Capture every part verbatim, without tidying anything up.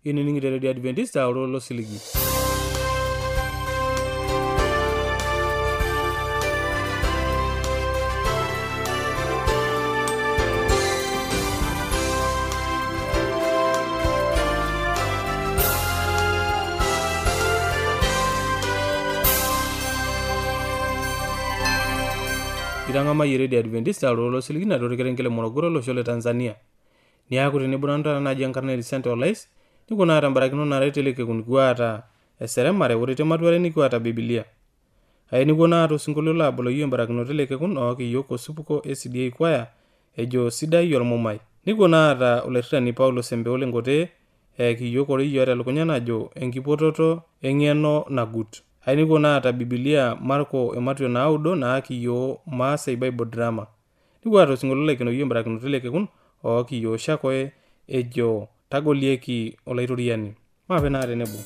inining'ire Radio Adventista ololo siligi. Irangama Radio Adventista ololo siligi na torikerenkele Morogoro losho le Tanzania. Niaku tenibunanta naji enkarna Center Olais nikuna tambarakino nareteleke kunikuata eseremare urite matware nikuata Biblia. Aye nikuna ato singolio labolo hiyo mbarakino teleke kun oki yoko supuko S D A kwaya ejo sidai yormomai. Nikuna ata uletani Paulo Sembeole ngote eki yoko riyo ata lukunyana jo enkipototo engeno nagut. Aye nikuna ata Biblia Marko ematyo na audo na aki yo maasai Bible drama. Nikuna ato singolio lekino hiyo mbarakino teleke kun oki yo shakoe ejo tagolieki olaitoriani. Mapena tenebo.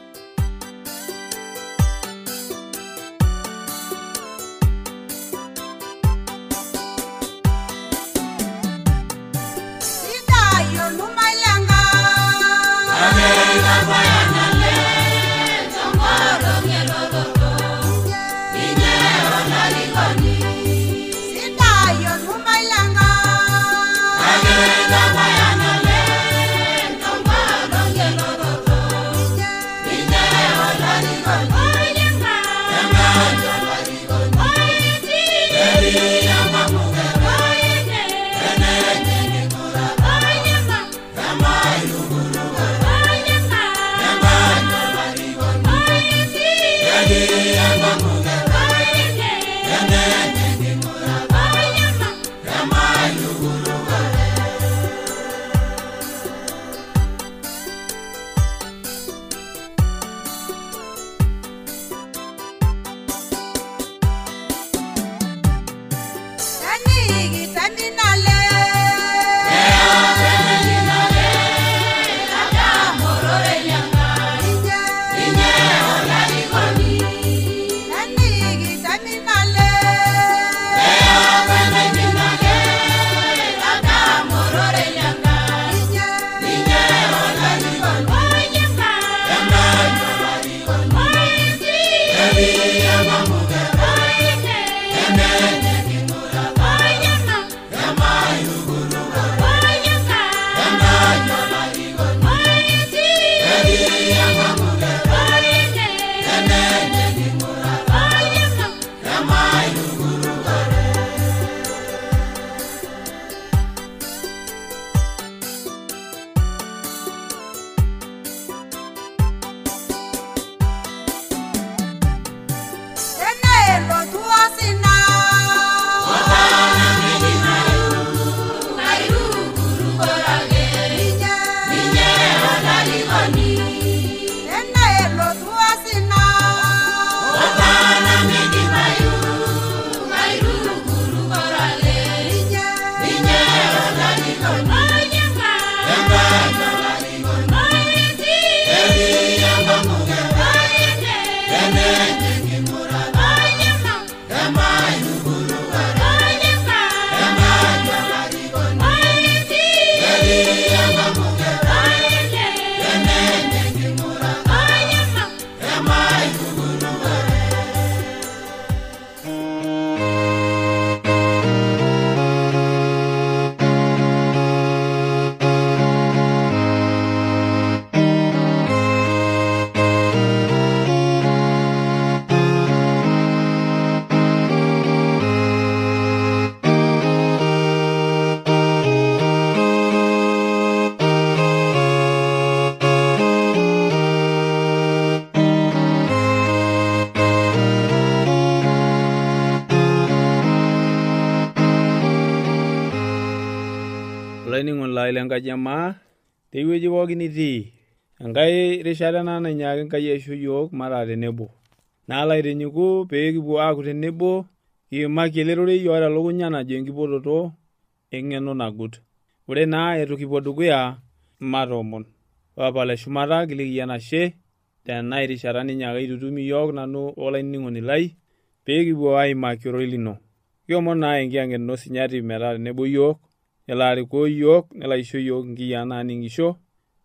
Lenga jamaa tewueji pookin itii enkai rishata ena nainyaaki Enkai aisho yiok mara tenebo naa laitenyiku pee kipuo aaku tenebo kiimaki ele rorei oota lukunya najo enkipototo eng'eno nagut. Ore naa etu kipuo dukuya matoomon Papa le shumata kiliki enashe tena erishata ninyaaka aitutum yiok nanu olainining'oni lai pee kipuo aimaki ororei lino. Kiomon naa enkiyang'et sinyati metaa tenebo yiok nelo arikoo yiok nelo aisho yiok nkiyiaa naaning'isho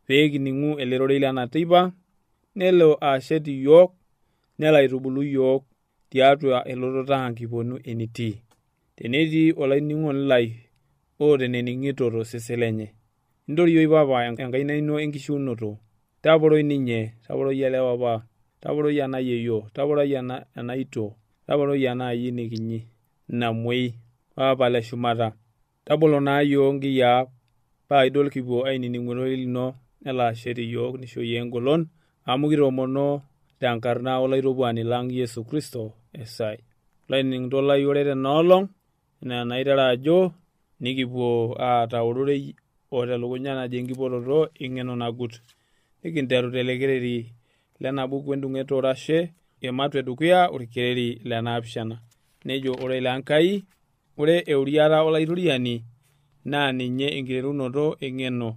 pee kining'u ele rorei lena teipa, nelo ashet iyiok, nelo aitubulu iyiok tiatua elototo ang' kiponu enitii. Tenetii olainining'oni lai oota enening'ito tosesen lenye, intorioi papa enkaina ino enkishiunoto, taporoi ninye, taporoi ele papa, taporoi ena yeyio, taporoi ena enaito, taporoi ena ayieni kinyi namuoi, papa le shumata. Tabolo naa iyiok nkiyiaa paa idol kipuo ainining'u ororei lino, nelo ashet iyiok nisho iyiok engolon, amu kitoomono tenkarna olaitopani lang' Yesu Kristo esai. Olainining'ito lai ore tenaolong' enaa enaiteru ajo nikipuo aata ororei oota elukunya najo enkipototo eng'eno nagut. Nikinteru tele kereri lena buku endung'et orashe, ematua edukuya orkereri lenaapishana. Nejo ore lenkai, ore euriata olaitoriani naa ninye enkiterunoto eng'eno,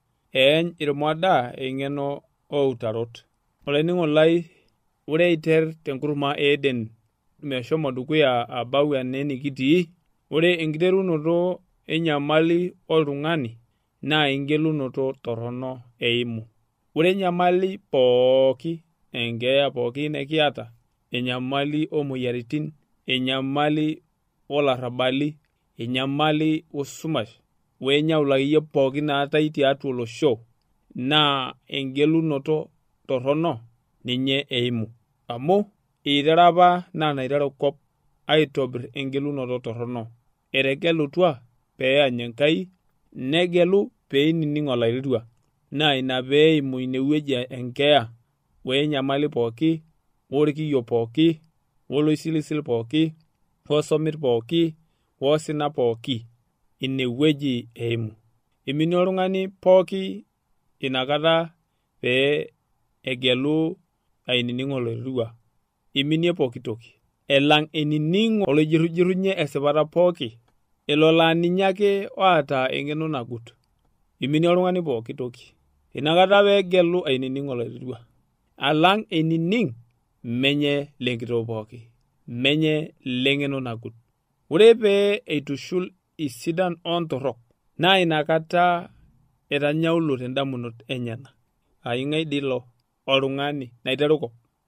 eeny irmada eng'eno outarot. Olainining'oni lai, ore eiter tenkurma Eden meshomo dukuya abau ene nikitii, ore enkiterunoto enyamali oltung'ani naa engelunoto torrono eimu. Ore enyamali pooki, enkeeya pooki nekiata, enyamali omoyiaritin, enyamali olarrabali, enyamali osumash, wenyaul akeyie pooki naatai tiatua olosho, naa engelunoto torrono ninye eimu. Amu iteru apa naa naiteru kop aitobir engelunoto torrono. Etegelutua peany Enkai, negelu peinining' olaiterua. Naa ina peimu inewueji enkeeya, wenyamali pooki, workiyo pooki, woloisilisil pooki, wosomit pooki, wosina pooki, inewueji eimu. Iminie oltung'ani pooki inakata pee egelu ainining' olaiterua. Iminie pooki toki. Elang' enining' oloijirujirunye esipata pooki, elo laa ninye ake oata eng'eno nagut. Iminie oltung'ani pooki toki. Inakata peegelu ainining' olaiterua. Alang' enining' menye lenkitoo pooki, menye leng'eno nagut. Ore pee eitushul isidan ontorrok, naa inakata etanyaulote indamunot enyena. Aing'ai dilo oltung'ani naiteruko,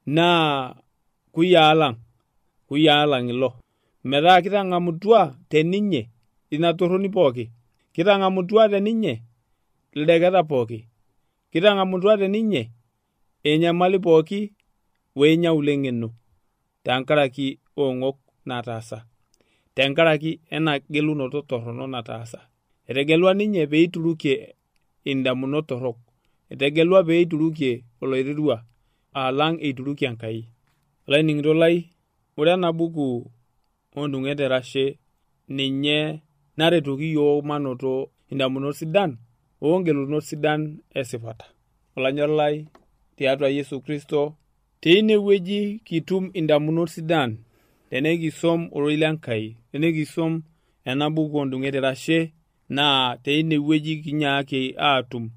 naa kuyiaa lang', kuyiaa lang' ilo. Metaa kitang'amutua teninye ina torroni pooki, kitang'amutua teninye ildeketa pooki, kitang'amutua teninye enyamali pooki wenyaul eng'eno, tenkaraki ong'ok nataasa, tenkaraki ena gelunoto torrono nataasa. Etegelua ninye peiturukie indamunot torrok, etegelua peiturukie oloiterua alang' eiturukie Enkai. Olainining'ito lai, ore ena buku ondung'et erashe ninye naretoki yiok manoto indamunot sidan ongelunot sidan esipata. Olanyora lai tiatua Yesu Kristo, teinewueji kitum indamunot sidan tenekisom ororei lenkai, tenekisom ena buku ondung'et erashe, naa teinewueji kinyaaki atum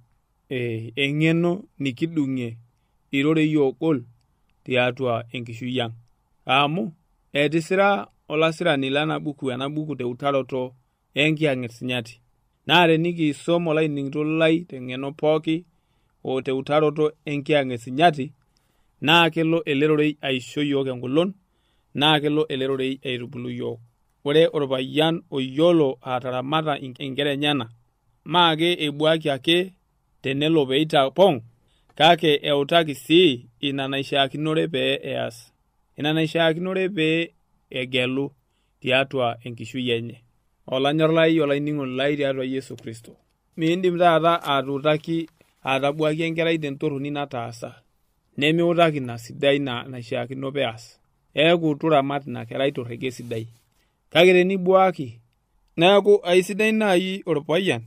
e, eng'eno nikidung'ie irorei oogol tiatua enkishui ang'. Amu etisira olasirani lena buku ena buku teutaroto enkiyang'et sinyati. Naa tenikisom olainining'ito lai teng'eno pooki o teutaroto enkiyang'et sinyati, naa kelo ele rorei aisho yiok engolon, naa kelo ele rorei aitubulu yiok. Ore orpayian oyiolo ataramata inkera enyana, maake ebuaki ake tenelo peitapong', kake eutaki sii ina naishaakinore pee eas, ina naishaakinore pee egelu tiatua enkishui enye. Olanyora lai, olainining'oni lai tiatua Yesu Kristo, miindim taata atuutaki atabuaki enkerai tentorroni nataasa, nemiutaki ina sidai na naishaakino peas. Eeku turamat ina kerai torrege sidai. Kake tenibuaki, neeku aisidai nai orpayian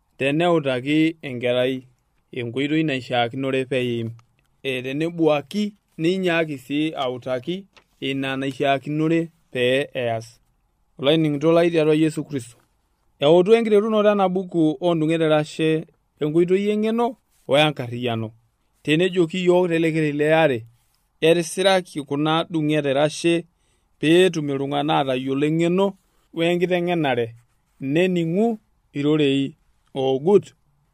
teneutaki enkerai enkoitoi naishaakinore peim. E tenebuaki ninyaaki sii autaki ina naishaakinore pee eas. Olainining'ito lai tiatua Yesu Kristo, eutu enkiterunoto ena buku ondung'et erashe enkoitoi eng'eno wenkarriyiano. Tenejoki yiok telekereri leare, etisiraki kuna dung'et erashe peetum iltung'anak atayiolo eng'eno wenkiteng'enare, nening'u irorei oogut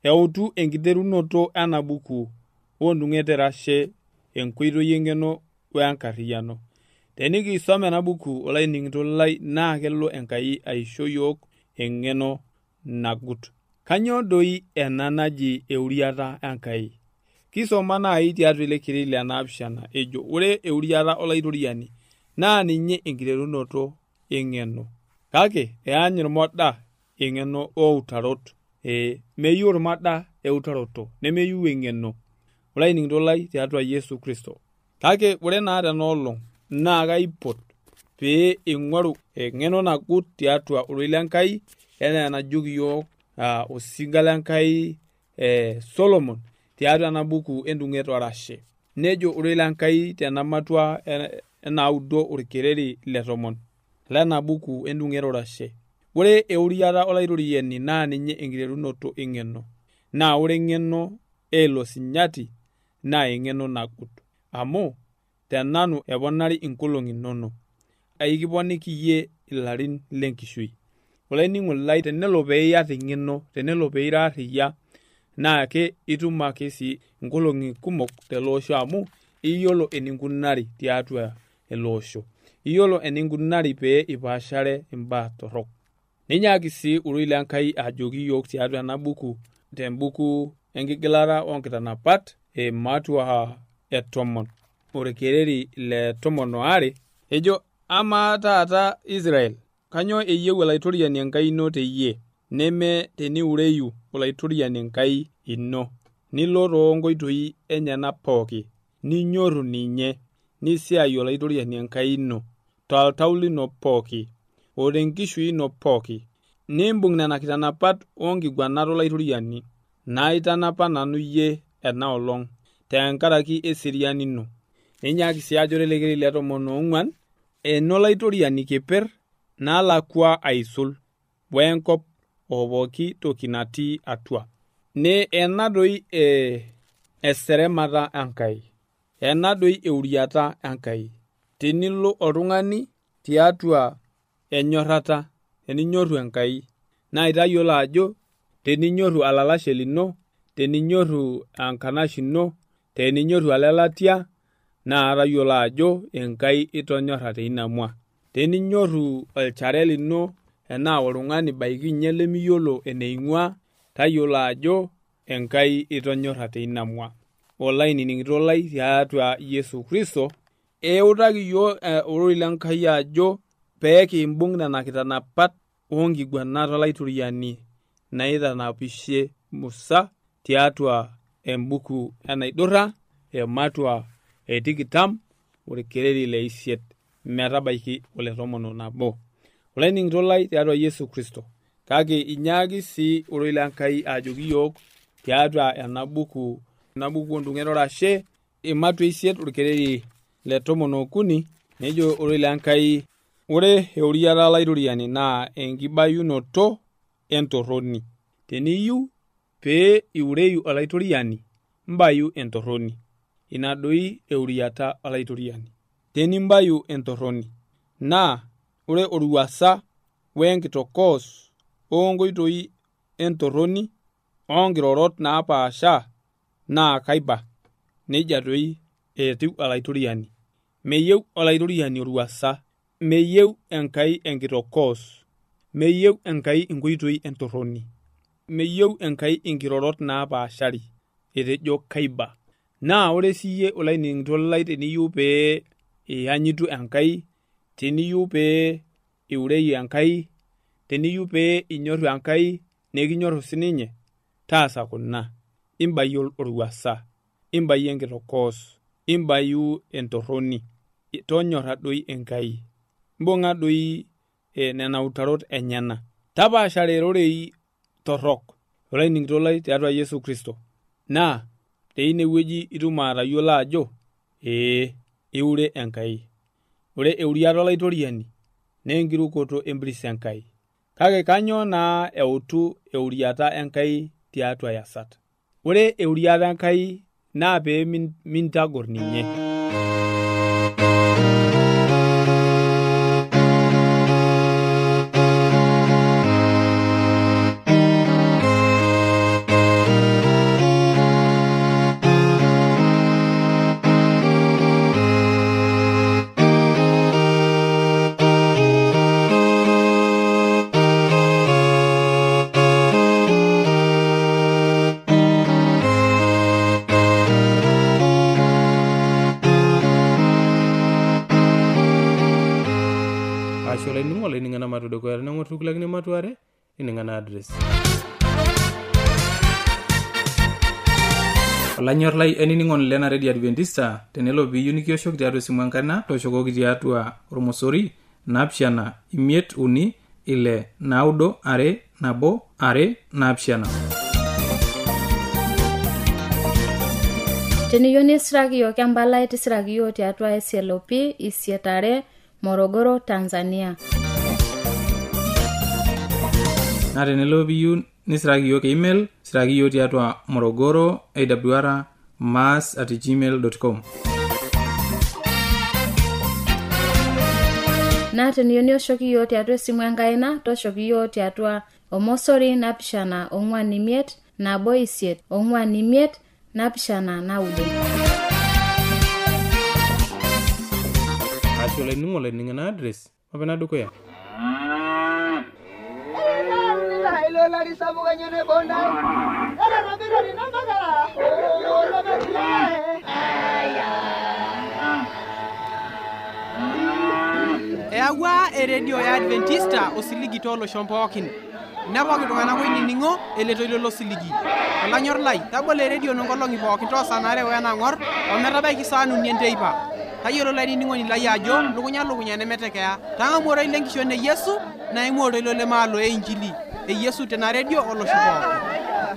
eutu enkiterunoto ena buku ondung'ete rashe enkoitoi eng'eno wenkarriyiano. Tenikisom ena buku olainining'ito lai naa kelo Enkai aisho yiok eng'eno nagut. Kanyoo doi ena naji euriata Enkai? Kisoma nai tiatua ile keri le naapishana ejo ore euriata olaitoriani naa ninye enkiterunoto eng'eno. Kake eany irmoda eng'eno outarot. E meyieu irmoda eutaroto nemeyieu eng'eno. Olainining'ito lai tiatua Yesu Kristo. Kake ore naa tenaolong naa kaipot pee ing'oru eng'eno nagut tiatua ororei lenkai enaa enajoki yiok uh, osinga lenkai eh, Solomon tiatua ena buku endung'et orashe. Nejo ororei lenkai tenamatua enaudo orkereri le tomon lena buku endung'et orashe. Ore euriata olaitoriani naa ninye enkiterunoto eng'eno. Naa ore eng'eno elo sinyati naa eng'eno nagut. Amu tenanu eponari inkolong'i inonok, aikiponiki iyie ilarin lenkishui. Olainining'oni lai tenelo peiyata eng'eno, tenelo peira arriyia, naa ke itum ake sii inkolong'i kumok tele osho amu iyiolo eninkunari tiatua ele osho. Iyiolo eninkunari pee ipaashare imbaa torrok. Ninyaaki sii ororei lenkai ajoki yiok tiatua ena buku tembuku enkigilata oonkitanapat e matua e tomon orkereri le tomon oare ejo amaa taata Israel kanyoo eyieu olaitoriani Enkai ino teyie neme teniureyu olaitoriani Enkai ino nilo toonkoitoi enyenak pooki ninyorru ninye nisiai olaitoriani Enkai ino toltau lino pooki o tenkishui ino pooki nimbung' nena kitanapat oonkiguanat olaitoriani naitanapa nanu iyie ena olong tenkaraki eseriani ino. Ninyaaki sii ajo ore ele keri le tomon oong'uan enolaitoriani keper naalakwa aisul wenkop o pooki toki natii atua. Ne ena doi e eseremata Enkai, ena doi euriata Enkai. Tenilo oltung'ani tiatua enyorrata, teninyorru Enkai, naa itayiolo ajo teninyorru alalashe lino, teninyorru enkanashe ino, teninyorru olelatia, naa tayiolo ajo Enkai itonyorra teina mua. Teninyorru olchore lino enaa oltung'ani baiki nye lemiyiolo eneing'ua, tayiolo ajo Enkai itonyorra teina mua. Olainining'ito lai tiatua Yesu Kristo, eutaki yiok ororei lenkai ajo peekimbung' nena kitanapat oonkiguanat olaitoriani naitanapishe Musa tiatua embuku enaidurra ematua etikitam orkereri le isiet metabaiki ole tomon onabo. Olainining'ito lai tiatua Yesu Kristo. Kake inyaaki sii ororei lenkai ajoki yiok tiatua ena buku ena buku ondung'et orashe ematua isiet orkereri le tomon okuni nejo ororei lenkai ore euriata olaitoriani naa enkibayunoto entorroni. Teniyieu pee iureyu olaitoriani mbayu entorroni. Ina doi euriata olaitoriani. Tenimbayu entorroni naa ore oruasa wenkitokos oonkoitoi entorroni oonkirorot naapaasha naa kaiba. Nejia doi etiu olaitoriani. Meyieu olaitoriani oruasa, meyieu Enkai enkitokos, meyieu Enkai inkoitoi entorroni, meyieu Enkai inkirorot naapaashari, etejo kaiba. Naa ore siyie olainining'ito lai teniyieu pee iyanyitu Enkai, teniyieu pee iureyu Enkai, teniyieu pee inyorru Enkai nekinyorru sininye, taasa kuna. Imbayu oruasa, imbayu enkitokos, imbayu entorroni. Tonyorra doi Enkai. Mbung'a doi e, nena utarot enyena. Tapaashare rorei torrok. Olainining'ito lai tiatua Yesu Kristo. Naa teine wueji itum atayiolo ajo ee iure Enkai. Ore euriata olaitoriani naa enkirukoto empiris Enkai. Kake kanyoo naa eutu euriata Enkai tiatua yasat? Ore euriata Enkai naa pee mintagorr ninye. matudukuya teneng'or kulakine matuare ining'ana address. Olanyor lai enining'on lena Radio Adventista tenelo piiyieu nikioshoki tiatua esimu enkaina tooshokoki tiatua ormosori naapishana imiet uni ile naudo are nabo are naapishana. Teniyieu nisiraki yiok empalai tisiraki yiok tiatua S L O P isietare Morogoro, Tanzania. Na tenelo piiyieu nisiraki yiok email siraki yiok tiatua morogoro awr mass at gmail dot com. Na teniyieu nioshoki yiok tiatua esimu enkaina toshoki yiok tiatua omosori napishana ong'uan imiet nabo isiet ong'uan imiet napishana naudo. Asho leningo lening'ana address mapena dukuya. Hello, Larry Sabuganyane Bonda. Era Rabira Namagara. Oh, Ewa eredio ya Adventista osiligi tolo shompookin. Nepoki tung'anak oinining'o eletoilo lo siligi. Olanyor lai, tabole eredio nonkolong'i pookin toosanare wenang'or ometabaiki saa uni enteipa. Tayiolo lainining'oni lai ajo lukunya lukunya nemetekeya. Tang'amu oroi lenkishon e Yesu naimu oroi lemaalo e Injili. E Yesu tena redio olosho pookin.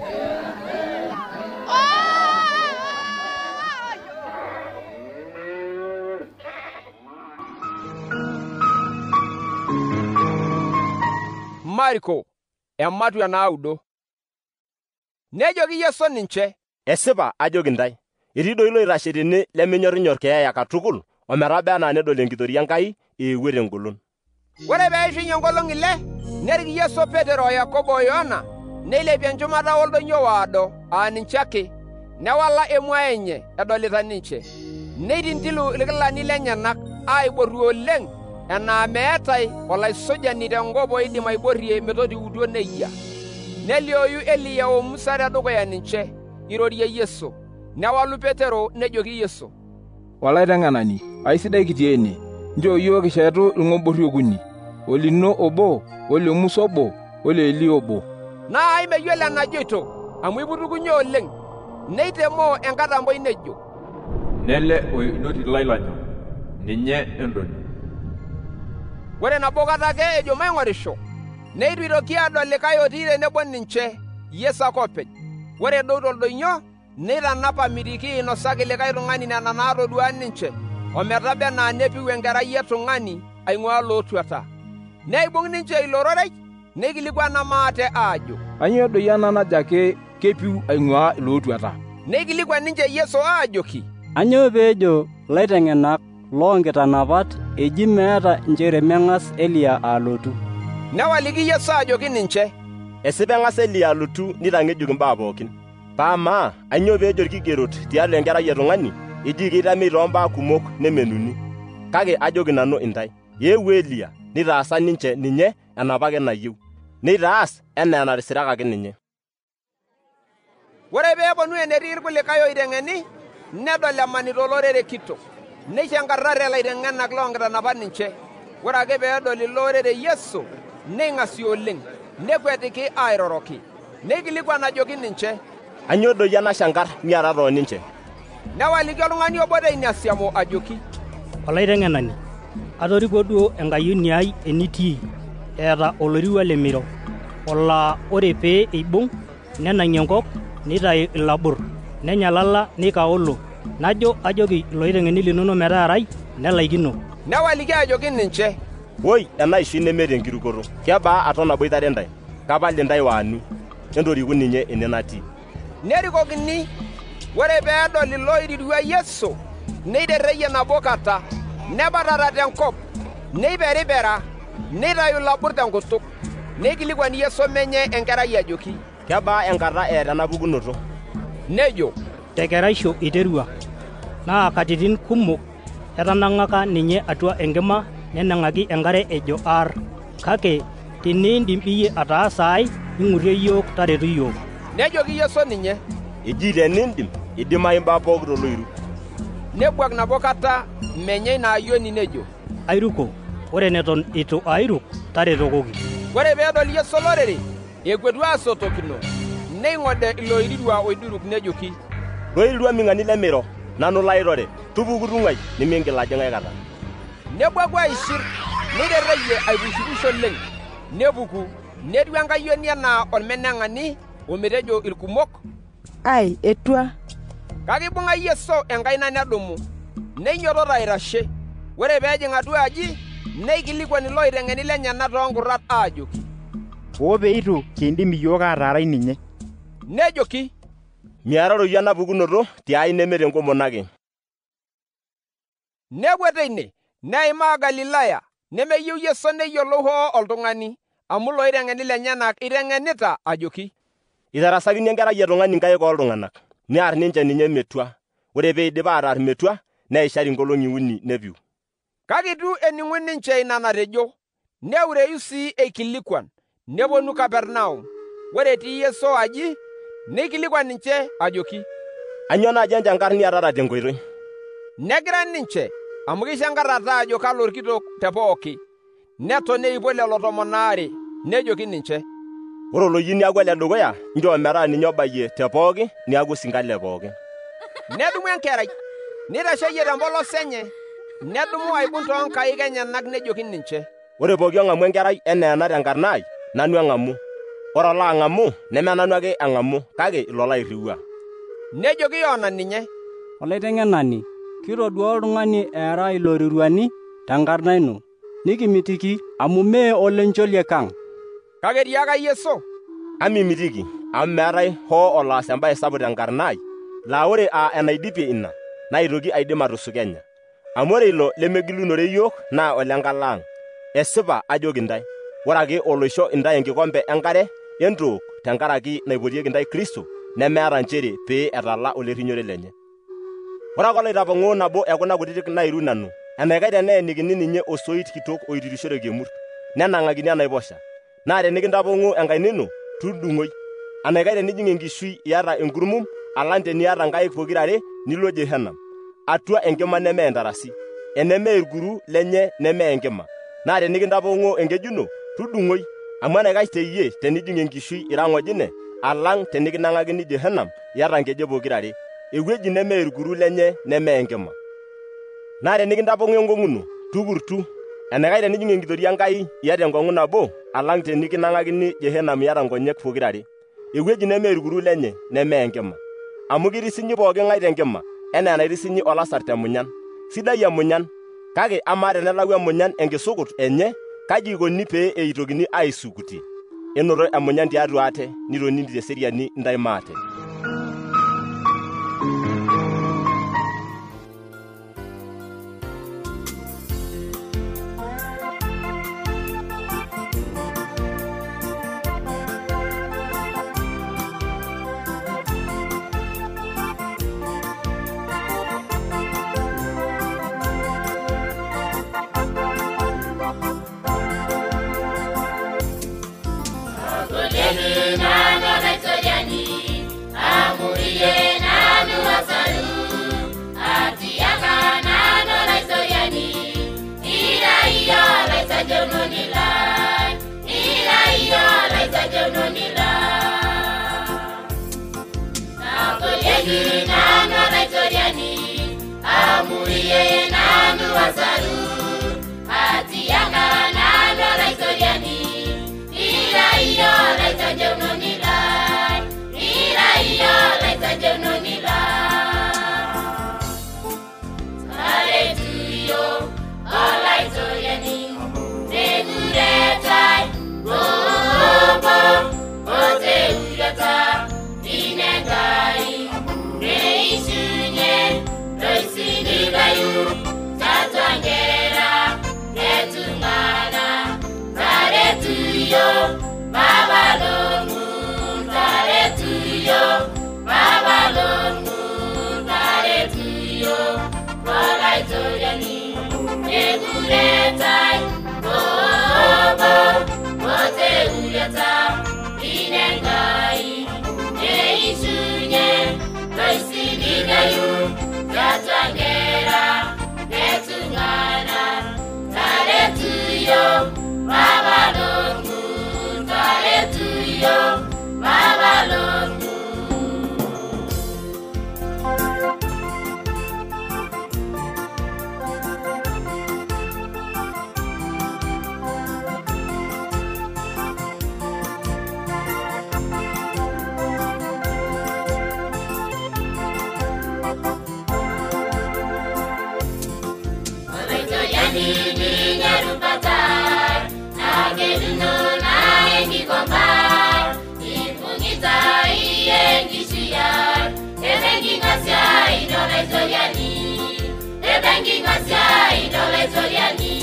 Marko ematu enaudo. Nejoki Yesu ninche, esipa ajoki ntai, etii doi loitashe tene lemenyorrinyor keeya katukul ometaba enaa nedol enkitoria Enkai eewuo tengolon. Ore peishunye enkolong' ile, nerik Yesu Petero, Yakobo o Yohana neilepie enchumata oldonyo waado aa ninche ake, newala emua enye edolita ninche. Neitintilu irkilani lenyenak aiborru oleng' enaa meetai olaisujani tenkop oidim aiborrie metotiutuo nejia. Nelioyu Eliya o Musa tedukuya ninche irorie Yesu. Newalu Petero nejoki Yesu, Olaiteng'enani, aisidai kitii ene, njoo yiok kishetu irng'oborri okuni, olino obo, ole Musa obo, ole Eliya obo. Naa imeyiolo enajoito amu iputukunye oleng'. Neitemoo enkatamboi nejo, Nele oinoti lailanyo, ninye endoni. Ore nabo kata ake ejo maing'orisho, neitu itoki adol likae otii tenebo ninche, Yesu ake openy. Ore edou toldonyo, neitanap amitiki inosaki likae tung'ani nena naatodua ninche, ometaba enaa nepiu enkerai etung'ani aing'ua lootuata. Neibung' ninche ilo rorei, neikilikuana maate aajo, Anyoo doi ena najo ake kepiu aing'ua ilootuata? Neikilikuan ninche Yesu aajoki, Anyoo peejo laiteng'enak loonkitanapat eji meeta nchere meng'as Eliya alotu. Newaliki Yesu ajoki ninche, esipa eng'as Eliya alotu nitang'ejuk imbaa pookin. Paamaa, anyoo peejo irkigerot tialo enkerai etung'ani eji keitamei toombaa kumok nemenuni. Kake ajoki nanu intai, eewuo Eliya nitaasa ninche ninye enapake nayieu, neitaas enaa enatisirakaki ninye. Ore peeponu enetii irkulikae oiteng'eni, nedol emanita olorere kitok, neisho enkarrare ilaiteng'enak loonkitanapat ninche. Ore ake peedol ilo orere Yesu, neing'asie oleng', nekwetiki airoroki. Neikilikuan ajoki ninche, anyoo doi ena shankarr miata tooninche? Newaliki oltung'ani obo teina siamo ajoki, Olaiteng'enani, atoriko duo enkayioni ai enitii, eeta olorikwa le miro, olaa ore pee eibung' nenang'ie enkop, neitayu ilabur, nenya lala neikaolo. Najo ajoki iloiteng'eni linono metaarai, nelaikino. Newaliki ajoki ninche, woi enaishui nemeeta enkirukoto, kebaa aton aboitare ntai, kapal intai waanu, entoriku ninye ene natii. Nerikokini, ore peedol ilooirirua Yesu, neiterreyie nabo kata, nebatata tenkop, neiperipera, neitayu ilabur tenkutuk. Neikilikuan Yesu menye enkerai ajoki, kebaa enkata eeta ena pukunoto? Nejo, tekeraisho iterua, naa katitin kumok etanang'aka ninye atua enkima nenang'aki enkare ejo aar, kake teniindim iyie ataasa ai ing'urie yiok taretu yiok. Nejoki Yesu ninye, eji tenindim idimayu imbaa pooki toloiru. Nebuak nabo kata menye ina ayioni nejo, Airuko, ore neton itu airuk, taretokoki. Ore peedol Yesu olorere ekwetu aasotokino neing'ode ilo irirua oiduruk nejoki, "Loirirua ming'ani lemiro, nanu lairore, tupuku tung'ai nimingil ajing aikata." Nebuaku aishir neitereyie aipushipusho oleng, nepuku netiu enkayioni enaa ormeneng'ani ometejo irkumok, "Ai, etua." Kake ibung'a Yesu enkaina nedumu, neinyototo aitashe. Ore peejing atua aji, neikilikuan ilo oiteng'eni lenyenak toonkurrat aajoki, "Oo peitu kiindim iyiok ataarai ninye?" Nejoki, "Miararoi ena pukunoto tiai neme tenkomon ake." Nepuo teine, neimaa Galilaya, nemeyieu Yesu neyiolou hoo oltung'ani, amu ilo oiteng'eni lenyenak iteng'enita ajoki, "Itarasakini enkerai etung'ani nkaik ooltung'anak, near ninche ninye metua. Ore peidip aatar metua, neishari nkolong'i uni nepiu." Kake itu ening'u ninche ina natejo, neureyu sii eikilikuan, neponu Kapernaum. Ore etii Yesu aji, neikilikuan ninche ajoki, "Anyoo naaji enchankarr niatata tenkoitoi?" Negira ninche amu keishankarrata ajo kalo orkitok te pooki. Neton neipo lelo tomon aare, nejoki ninche, "Ore oloyieu niaku ele dukuya, njoo metaa ninye obayie te pooki niaku sinkale pooki." Nedumu enkerai, neitasheyie tempolos enye, nedumu aibung toonkaik enyenak nejoki ninche, "Ore pooki ong'amu enkerai enaa ena tenkarna ai, nanu eng'amu. Ore olo ang'amu neme nanu ake ang'amu, kake ilo lairriwua." Nejoki Yohana ninye, "Olaiteng'enani, kitodua oltung'ani eera iloriruani tenkarna ino, nikimitiki amu mee olencholiek ang'." Kake etiaka Yesu, "Amimitiki, amu meetai hoo oloas embaye sapuk tenkarna ai, laa ore aa enaidipie ina, naitoki aidim atusukenya. Amu ore ilo lemegilunore iyiok naa olenkala ang'. Esipa ajoki ntae, ore ake oloisho intae enkikombe enkare entook tenkaraki naipotieki ntae Kristo, nemeeta nchere pee etala olerrinyore lenye. Ore ake oloitapong'oo nabo ekuna kutitik nairu nanu, enaikash teneenikini ninye osoit kitok oitirishoreki emurt, nenang'akini enaiposha. Naa tenikintapong'oo enkaina ino, tudung'oi. Enaikash tenijing enkishui iyata enkurmum, alang teniata nkaik pokirare nilo Jehanam, atua enkima nemee entarasi, enemee irkuru lenye nemee enkima. Naa tenikintapong'oo enkeju ino, tudung'oi, amu enaikash teyie tenijing enkishui ira ng'ojine, alang tenikinang'akini Jehanam iyata nkejek pokirare, ewueji nemee irkuru lenye nemee enkima. Naa tenikintapong'oo enkong'u ino, tukurtu, enaikash tenijing enkitoria Enkai iyata enkong'u nabo, alang tenikinang'akini Jehanam iyata nkonyek pokirare, ewueji nemee irkuru lenye nemee enkima. Amu kirisinyi pooki ng'ae tenkima, enaa enairisinyi olasar temunyan. Sidai emunyan, kake amaa tenelau emunyan enkisukut enye, kaji ikoni pee eitokini aisukutie? Enoto emunyan tiatua ate, nitonini teseriani ntae maate. Baba ni nyarupata nageduno naengigomba ifungita iyengishiya ebengingasya idoletoriani ebengingasya idoletoriani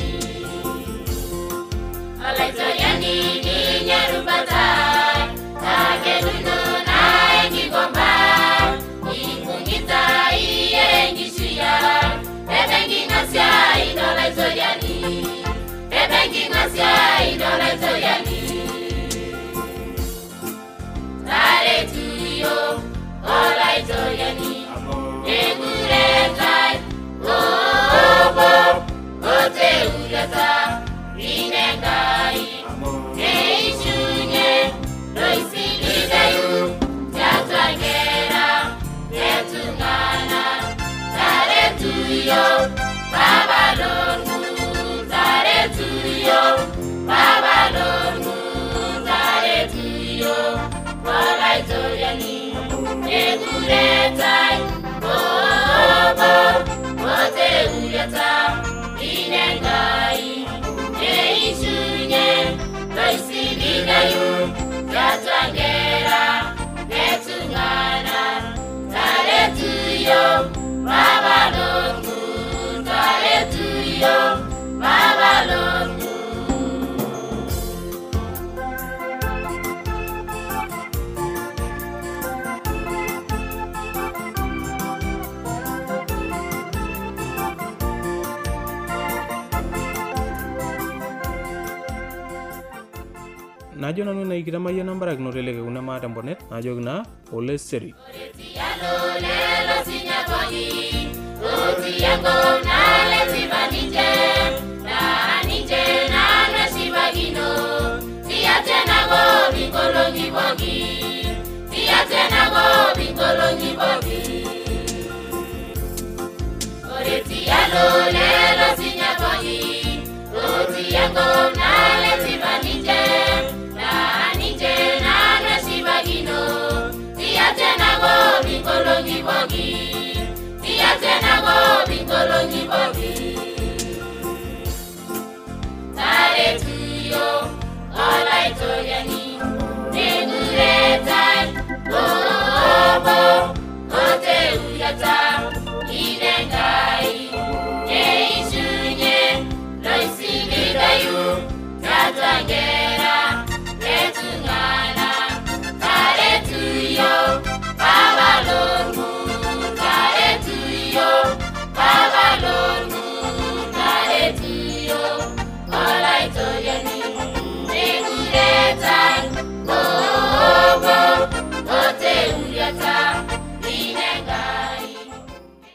Alaitoriani ni nyarupata nageduno naengigomba ifungita iyengishiya ebengingasya idoletoriani ebengingasya idoletoriani Tare tuyo olaitoriani eguretai obo ote ureta inengai eishunye loisiligayu jatwangera etungana Tare tuyo babalonu Tare tuyo babalonu Tare tuyo olaitoriani eguretai obo ote ureta inengai eishunye loisiligayu jatwangera etungana Tare tuyo babalonu Tare tuyo babalonu najo nanu naikita mayiana mbarakinoto eleke kuna maata mponet najoki naa ole seri lelo sinyakoni utiyango naletivanije nanije nanashibagino tiyatenago bingolongibogi tiyatenago bingolongibogi oretialo lelo sinyakoni utiyango naletivanije nanije nanashibagino tiyatenago bingolongibogi tiyatenago bingolongibogi Tare tuyo olaitoriani neguretai obo ote uyata